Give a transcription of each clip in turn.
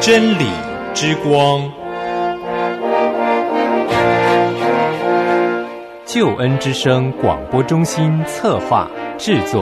真理之光， 救恩之声广播中心策划制作。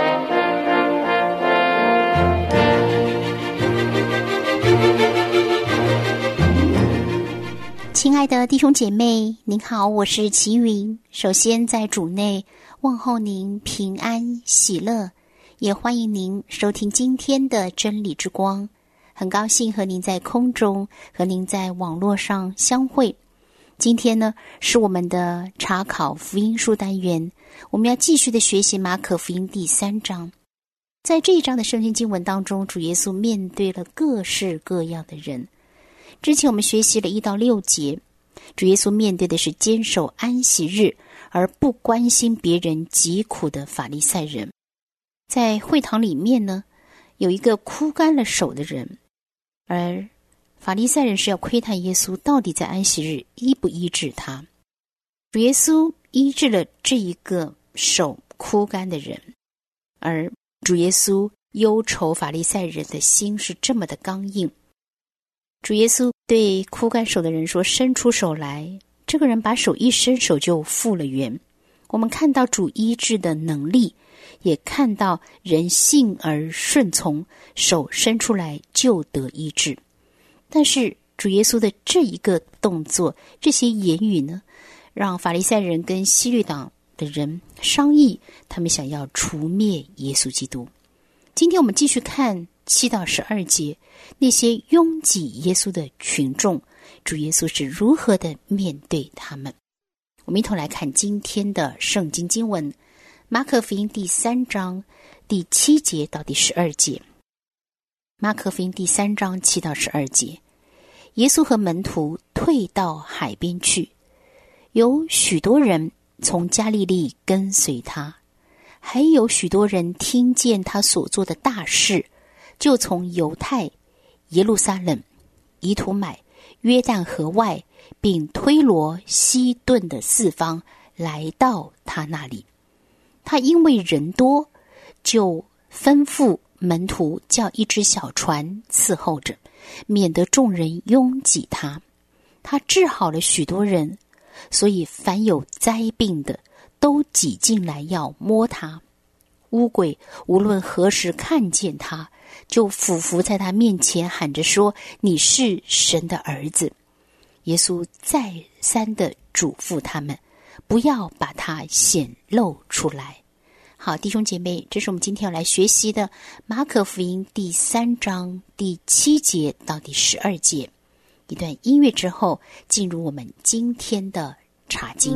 亲爱的弟兄姐妹，您好，我是齐云。首先在主内问候您平安喜乐，也欢迎您收听今天的真理之光。很高兴和您在空中，和您在网络上相会。今天呢，是我们的查考福音书单元，我们要继续的学习马可福音第3章。在这一章的圣经经文当中，主耶稣面对了各式各样的人。之前我们学习了1到6节，主耶稣面对的是坚守安息日而不关心别人疾苦的法利赛人。在会堂里面呢，有一个枯干了手的人，而法利赛人是要窥探耶稣到底在安息日医不医治他。主耶稣医治了这一个手枯干的人，而主耶稣忧愁法利赛人的心是这么的刚硬。主耶稣对枯干手的人说，伸出手来。这个人把手一伸，手就复了原。我们看到主医治的能力，也看到人信而顺从，手伸出来就得医治。但是主耶稣的这一个动作，这些言语呢，让法利赛人跟希律党的人商议，他们想要除灭耶稣基督。今天我们继续看7到12节，那些拥挤耶稣的群众，主耶稣是如何的面对他们。我们一同来看今天的圣经经文，马可福音第3章第7节到第12节。马可福音第3章7到12节，耶稣和门徒退到海边去，有许多人从加利利跟随他，还有许多人听见他所做的大事，就从犹太、耶路撒冷、以土买、约旦河外，并推罗、西顿的四方来到他那里。他因为人多，就吩咐门徒叫一只小船伺候着，免得众人拥挤他。他治好了许多人，所以凡有灾病的都挤进来要摸他。污鬼无论何时看见他，就俯伏在他面前，喊着说，你是神的儿子。耶稣再三的嘱咐他们，不要把它显露出来。好，弟兄姐妹，这是我们今天要来学习的马可福音第3章第7节到第12节。一段音乐之后，进入我们今天的查经。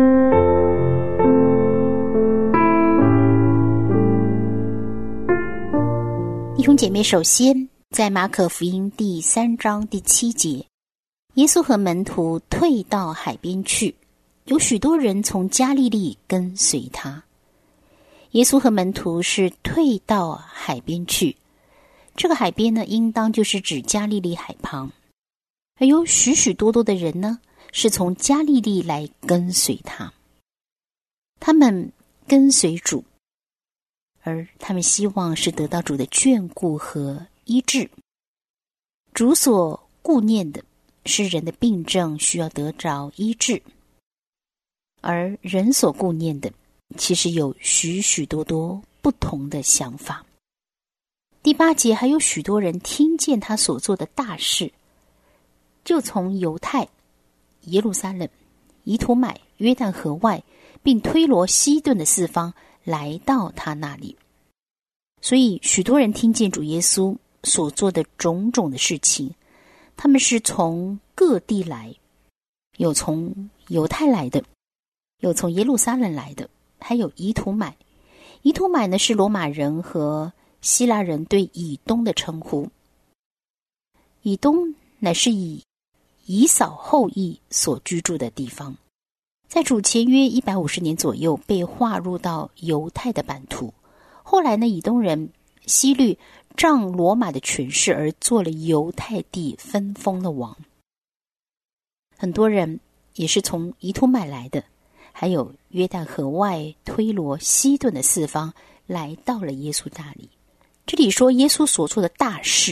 弟兄姐妹，首先在马可福音第3章第7节，耶稣和门徒退到海边去，有许多人从加利利跟随他。耶稣和门徒是退到海边去，这个海边呢，应当就是指加利利海旁。而有许许多多的人呢，是从加利利来跟随他。他们跟随主，而他们希望是得到主的眷顾和医治。主所顾念的是人的病症需要得着医治，而人所顾念的其实有许许多多不同的想法。第8节，还有许多人听见他所做的大事，就从犹太、耶路撒冷、以土买、约旦河外，并推罗、西顿的四方来到他那里。所以许多人听见主耶稣所做的种种的事情，他们是从各地来，有从犹太来的，有从耶路撒冷来的，还有以土买。以土买呢，是罗马人和希腊人对以东的称呼。以东乃是以以扫后裔所居住的地方，在主前约150年左右被划入到犹太的版图。后来呢，以东人希律仗罗马的权势而做了犹太地分封的王。很多人也是从以土买来的，还有约旦河外、推罗、西顿的四方来到了耶稣那里。这里说耶稣所做的大事，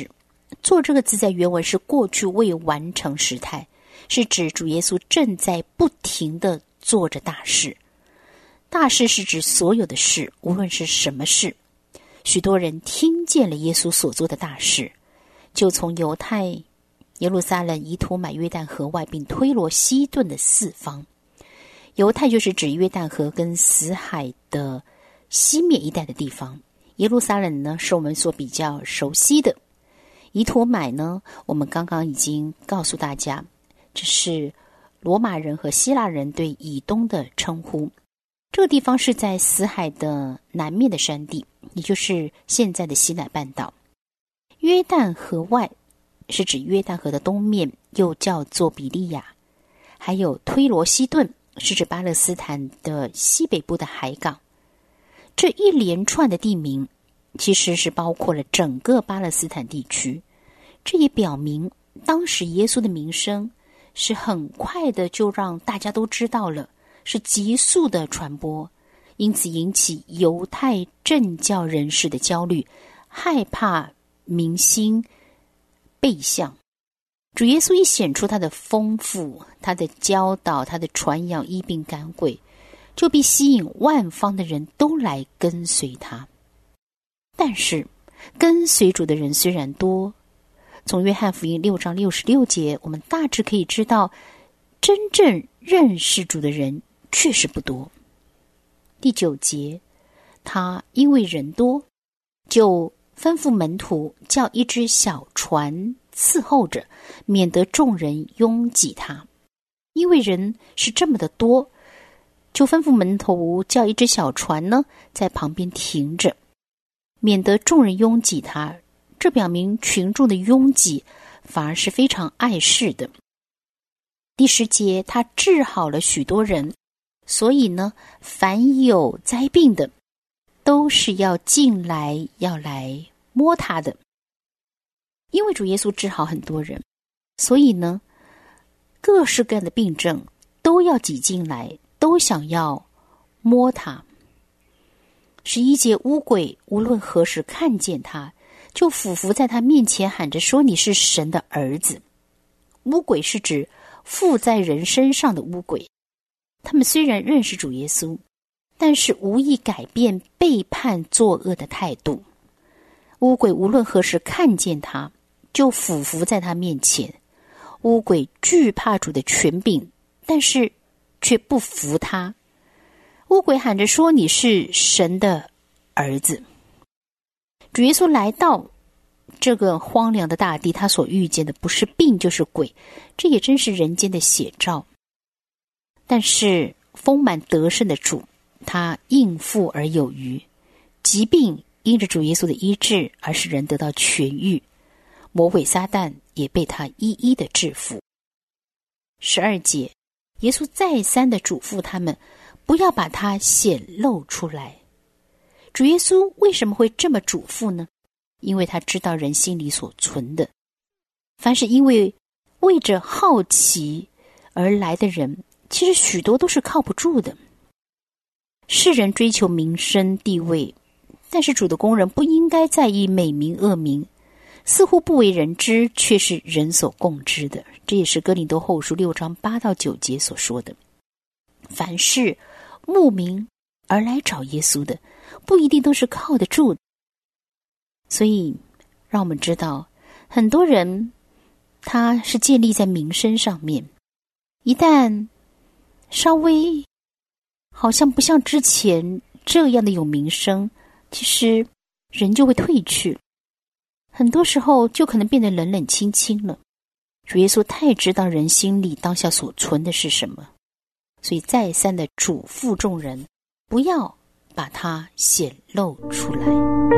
做这个字在原文是过去未完成时态，是指主耶稣正在不停地做着大事。大事是指所有的事，无论是什么事。许多人听见了耶稣所做的大事，就从犹太、耶路撒冷、以土买、约旦河外，并推罗、西顿的四方。犹太就是指约旦河跟死海的西面一带的地方。耶路撒冷呢，是我们所比较熟悉的。以土买呢，我们刚刚已经告诉大家，这是罗马人和希腊人对以东的称呼。这个地方是在死海的南面的山地，也就是现在的西乃半岛。约旦河外是指约旦河的东面，又叫做比利亚。还有推罗西顿是指巴勒斯坦的西北部的海港。这一连串的地名其实是包括了整个巴勒斯坦地区，这也表明当时耶稣的名声是很快的就让大家都知道了，是急速的传播，因此引起犹太政教人士的焦虑，害怕民心背向。主耶稣一显出他的丰富，他的教导，他的传扬医病赶鬼，就必吸引万方的人都来跟随他。但是跟随主的人虽然多，从约翰福音6章66节，我们大致可以知道，真正认识主的人确实不多。第9节，他因为人多，就吩咐门徒叫一只小船伺候着，免得众人拥挤他。因为人是这么的多，就吩咐门徒叫一只小船呢，在旁边停着，免得众人拥挤他。这表明群众的拥挤反而是非常碍事的。第10节，他治好了许多人，所以呢，凡有灾病的都是要进来，要来摸他的。因为主耶稣治好很多人，所以呢，各式各样的病症都要挤进来，都想要摸他。11节，污鬼无论何时看见他，就俯伏在他面前，喊着说：“你是神的儿子。”污鬼是指附在人身上的污鬼，他们虽然认识主耶稣，但是无意改变背叛作恶的态度。污鬼无论何时看见他，就俯伏在他面前。污鬼惧怕主的权柄，但是却不服他。污鬼喊着说：“你是神的儿子。”主耶稣来到这个荒凉的大地，他所遇见的不是病就是鬼，这也真是人间的写照。但是丰满得胜的主，他应付而有余，疾病因着主耶稣的医治而使人得到痊愈，魔鬼撒旦也被他一一的制服。12节，耶稣再三的嘱咐他们不要把它显露出来。主耶稣为什么会这么嘱咐呢？因为他知道人心里所存的，凡是因为着好奇而来的人，其实许多都是靠不住的。世人追求名声地位，但是主的工人不应该在意美名恶名，似乎不为人知，却是人所共知的。这也是哥林多后书6章8到9节所说的。凡是慕名而来找耶稣的，不一定都是靠得住的。所以让我们知道，很多人他是建立在名声上面，一旦稍微好像不像之前这样的有名声，其实人就会退去，很多时候就可能变得冷冷清清了。主耶稣太知道人心里当下所存的是什么，所以再三的嘱咐众人不要把它显露出来。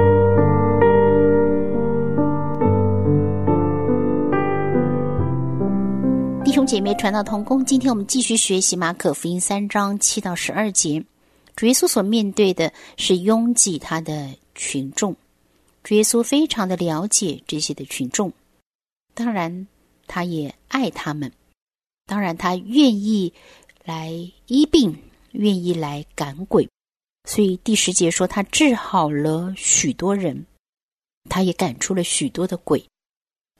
弟兄姐妹，传道同工，今天我们继续学习马可福音3章7到12节。主耶稣所面对的是拥挤他的群众，主耶稣非常的了解这些的群众，当然他也爱他们，当然他愿意来医病，愿意来赶鬼。所以第10节说他治好了许多人，他也赶出了许多的鬼。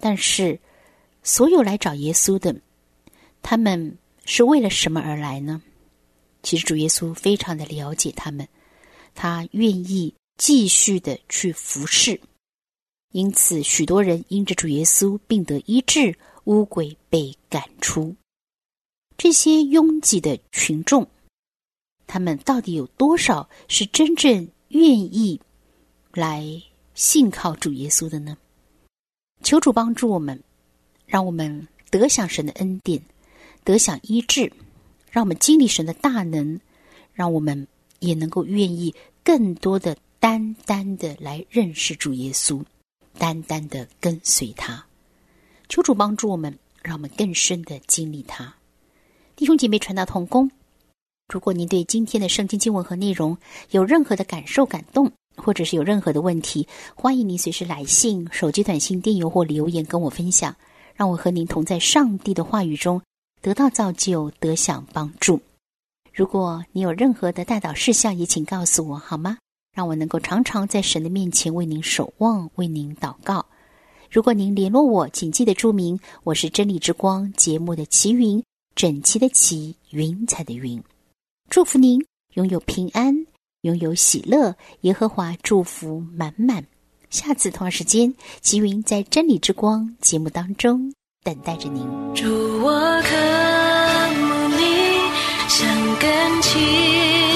但是所有来找耶稣的，他们是为了什么而来呢？其实主耶稣非常的了解他们，他愿意继续的去服侍。因此许多人因着主耶稣病得医治，污鬼被赶出。这些拥挤的群众，他们到底有多少是真正愿意来信靠主耶稣的呢？求主帮助我们，让我们得享神的恩典，得享医治，让我们经历神的大能，让我们也能够愿意更多的单单的来认识主耶稣，单单的跟随他。求主帮助我们，让我们更深的经历他。弟兄姐妹传道同工，如果您对今天的圣经经文和内容有任何的感受感动，或者是有任何的问题，欢迎您随时来信、手机短信、电邮或留言跟我分享，让我和您同在上帝的话语中得到造就，得享帮助。如果你有任何的代祷事项，也请告诉我好吗？让我能够常常在神的面前为您守望，为您祷告。如果您联络我，请记得注明我是真理之光节目的齐云，整齐的齐，云彩的云。祝福您拥有平安，拥有喜乐，耶和华祝福满满。下次同样时间，齐云在真理之光节目当中等待着您。 主，我渴慕你，想更亲